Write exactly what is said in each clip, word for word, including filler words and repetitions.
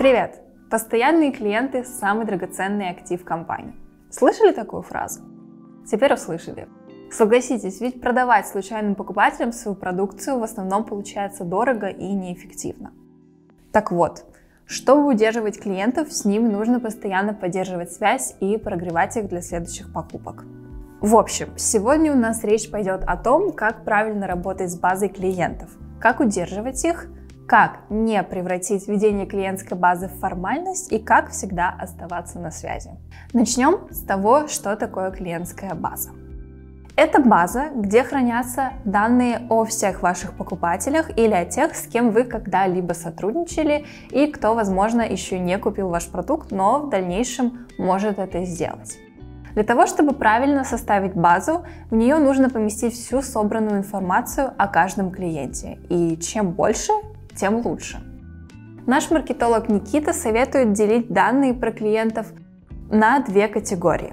Привет! Постоянные клиенты – самый драгоценный актив компании. Слышали такую фразу? Теперь услышали. Согласитесь, ведь продавать случайным покупателям свою продукцию в основном получается дорого и неэффективно. Так вот, чтобы удерживать клиентов, с ними нужно постоянно поддерживать связь и прогревать их для следующих покупок. В общем, сегодня у нас речь пойдет о том, как правильно работать с базой клиентов, как удерживать их, как не превратить ведение клиентской базы в формальность и как всегда оставаться на связи. Начнем с того, что такое клиентская база. Это база, где хранятся данные о всех ваших покупателях или о тех, с кем вы когда-либо сотрудничали и кто, возможно, еще не купил ваш продукт, но в дальнейшем может это сделать. Для того, чтобы правильно составить базу, в нее нужно поместить всю собранную информацию о каждом клиенте. И чем больше, тем лучше. Наш маркетолог Никита советует делить данные про клиентов на две категории.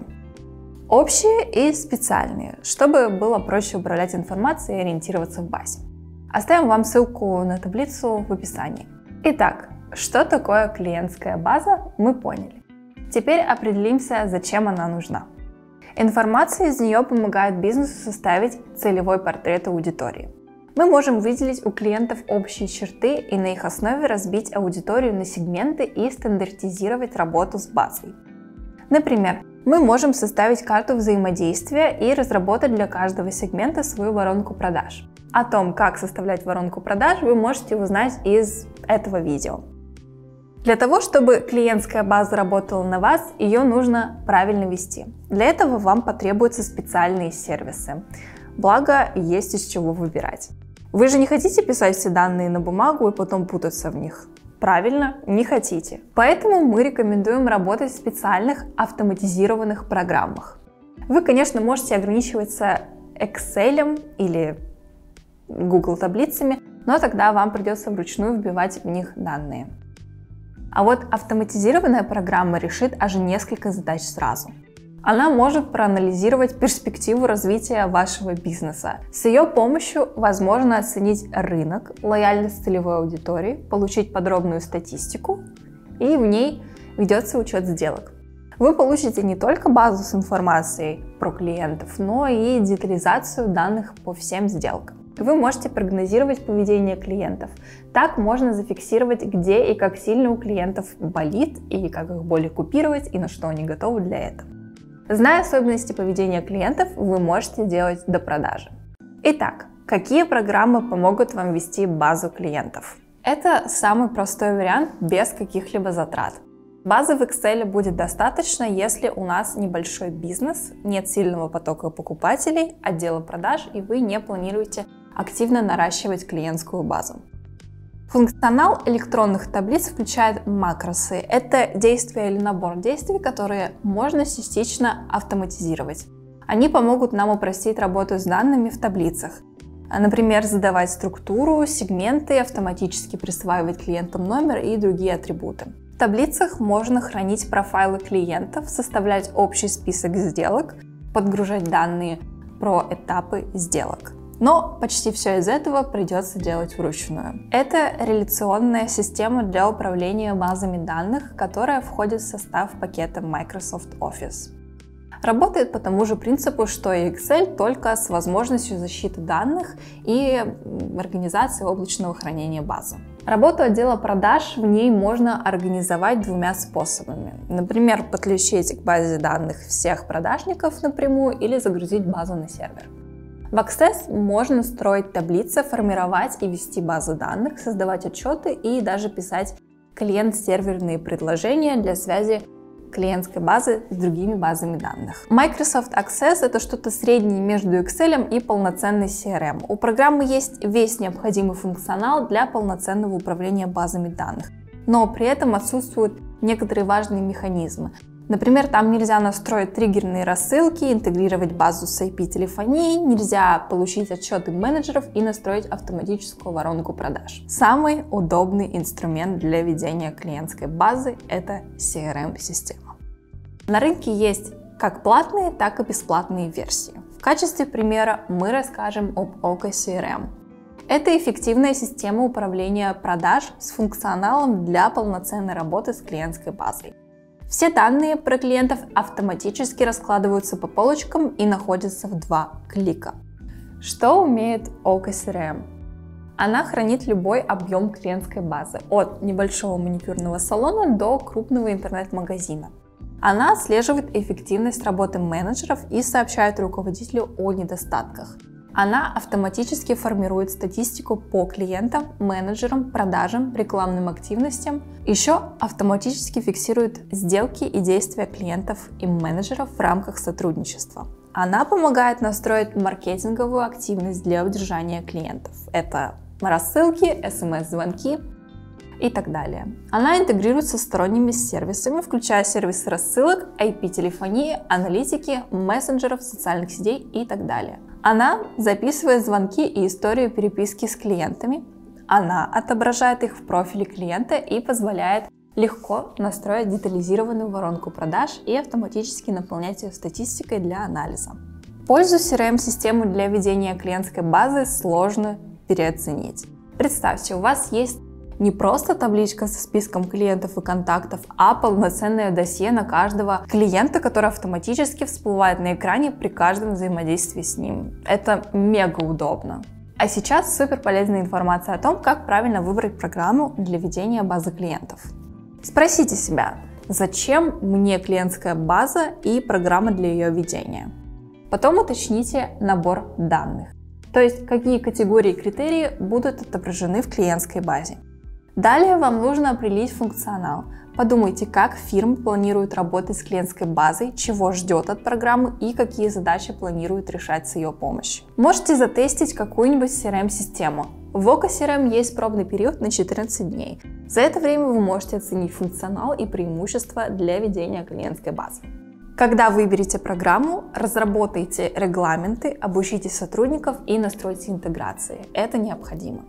Общие и специальные, чтобы было проще управлять информацией и ориентироваться в базе. Оставим вам ссылку на таблицу в описании. Итак, что такое клиентская база, мы поняли. Теперь определимся, зачем она нужна. Информация из нее помогает бизнесу составить целевой портрет аудитории. Мы можем выделить у клиентов общие черты и на их основе разбить аудиторию на сегменты и стандартизировать работу с базой. Например, мы можем составить карту взаимодействия и разработать для каждого сегмента свою воронку продаж. О том, как составлять воронку продаж, вы можете узнать из этого видео. Для того, чтобы клиентская база работала на вас, ее нужно правильно вести. Для этого вам потребуются специальные сервисы. Благо, есть из чего выбирать. Вы же не хотите писать все данные на бумагу и потом путаться в них? Правильно, не хотите. Поэтому мы рекомендуем работать в специальных автоматизированных программах. Вы, конечно, можете ограничиваться Excel или Google таблицами, но тогда вам придется вручную вбивать в них данные. А вот автоматизированная программа решит аж несколько задач сразу. Она может проанализировать перспективу развития вашего бизнеса. С ее помощью возможно оценить рынок, лояльность целевой аудитории, получить подробную статистику, и в ней ведется учет сделок. Вы получите не только базу с информацией про клиентов, но и детализацию данных по всем сделкам. Вы можете прогнозировать поведение клиентов. Так можно зафиксировать, где и как сильно у клиентов болит, и как их боли купировать, и на что они готовы для этого. Зная особенности поведения клиентов, вы можете делать до продажи. Итак, какие программы помогут вам вести базу клиентов? Это самый простой вариант без каких-либо затрат. Базы в Excel будет достаточно, если у нас небольшой бизнес, нет сильного потока покупателей, отдела продаж, и вы не планируете активно наращивать клиентскую базу. Функционал электронных таблиц включает макросы. Это действия или набор действий, которые можно частично автоматизировать. Они помогут нам упростить работу с данными в таблицах. Например, задавать структуру, сегменты, автоматически присваивать клиентам номер и другие атрибуты. В таблицах можно хранить профайлы клиентов, составлять общий список сделок, подгружать данные про этапы сделок. Но почти все из этого придется делать вручную. Это реляционная система для управления базами данных, которая входит в состав пакета Microsoft Office. Работает по тому же принципу, что и Excel, только с возможностью защиты данных и организации облачного хранения базы. Работу отдела продаж в ней можно организовать двумя способами. Например, подключить к базе данных всех продажников напрямую или загрузить базу на сервер. В Access можно строить таблицы, формировать и вести базы данных, создавать отчеты и даже писать клиент-серверные предложения для связи клиентской базы с другими базами данных. Microsoft Access — это что-то среднее между Excel и полноценной си эр эм. У программы есть весь необходимый функционал для полноценного управления базами данных, но при этом отсутствуют некоторые важные механизмы. Например, там нельзя настроить триггерные рассылки, интегрировать базу с ай пи-телефонией, нельзя получить отчеты менеджеров и настроить автоматическую воронку продаж. Самый удобный инструмент для ведения клиентской базы – это си эр эм-система. На рынке есть как платные, так и бесплатные версии. В качестве примера мы расскажем об Okko си эр эм. Это эффективная система управления продаж с функционалом для полноценной работы с клиентской базой. Все данные про клиентов автоматически раскладываются по полочкам и находятся в два клика. Что умеет Oka си эр эм? Она хранит любой объем клиентской базы, от небольшого маникюрного салона до крупного интернет-магазина. Она отслеживает эффективность работы менеджеров и сообщает руководителю о недостатках. Она автоматически формирует статистику по клиентам, менеджерам, продажам, рекламным активностям. Еще автоматически фиксирует сделки и действия клиентов и менеджеров в рамках сотрудничества. Она помогает настроить маркетинговую активность для удержания клиентов. Это рассылки, эс эм эс-звонки и так далее. Она интегрируется с сторонними сервисами, включая сервисы рассылок, ай пи-телефонии, аналитики, мессенджеров, социальных сетей и так далее. Она записывает звонки и историю переписки с клиентами. Она отображает их в профиле клиента и позволяет легко настроить детализированную воронку продаж и автоматически наполнять ее статистикой для анализа. Пользу си эр эм-системы для ведения клиентской базы сложно переоценить. Представьте, у вас есть не просто табличка со списком клиентов и контактов, а полноценное досье на каждого клиента, которое автоматически всплывает на экране при каждом взаимодействии с ним. Это мега удобно. А сейчас супер полезная информация о том, как правильно выбрать программу для ведения базы клиентов. Спросите себя, зачем мне клиентская база и программа для ее ведения? Потом уточните набор данных, то есть какие категории и критерии будут отображены в клиентской базе. Далее вам нужно определить функционал. Подумайте, как фирма планирует работать с клиентской базой, чего ждет от программы и какие задачи планирует решать с ее помощью. Можете затестить какую-нибудь си эр эм-систему. В Oka си эр эм есть пробный период на четырнадцать дней. За это время вы можете оценить функционал и преимущества для ведения клиентской базы. Когда выберете программу, разработайте регламенты, обучите сотрудников и настройте интеграции. Это необходимо.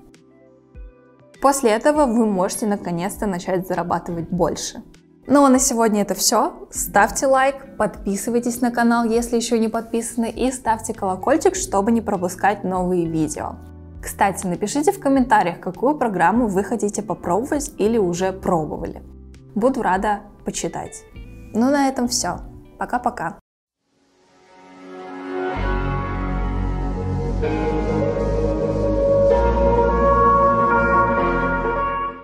После этого вы можете наконец-то начать зарабатывать больше. Ну а на сегодня это все. Ставьте лайк, подписывайтесь на канал, если еще не подписаны, и ставьте колокольчик, чтобы не пропускать новые видео. Кстати, напишите в комментариях, какую программу вы хотите попробовать или уже пробовали. Буду рада почитать. Ну на этом все. Пока-пока.